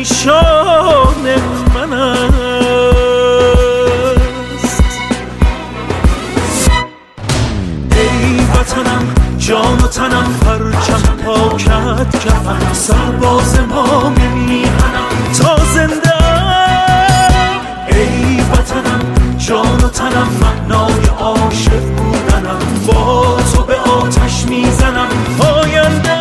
نشان من است. ای وطنم جان و تنم، پرچم پاکت کفن، سرباز ما میهنم تا زنده. ای وطنم جان و تنم، معنای عاشق بودنم، با تو به آتش میزنم آینده.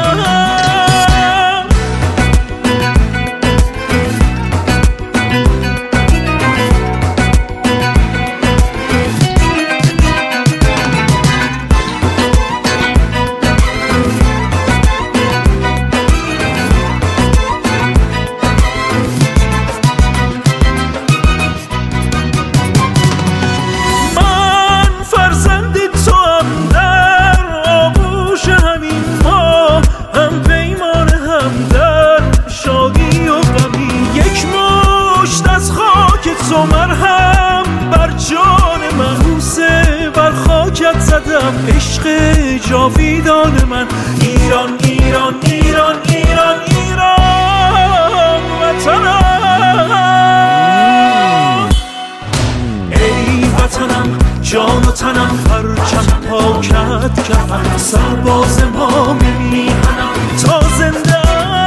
تو مرهم بر جان من، بوسه بر خاکت زدم، عشق جاویدان من. ایران ایران ایران ایران ایران وطنم. ای وطنم جان و تنم، پرچم پاکت کفن، سرباز ما میهنم تا زنده.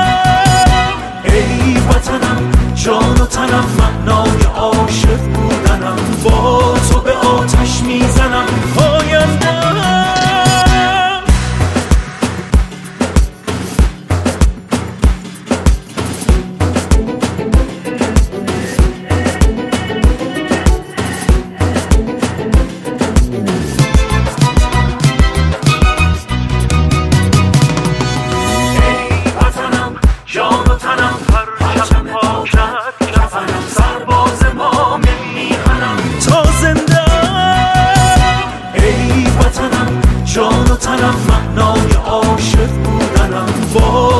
ای وطنم جان و تنم، معنای عاشق بودنم، با تو به آتش میزنم آینده. جان و تنم، معنای عاشق بودنم، با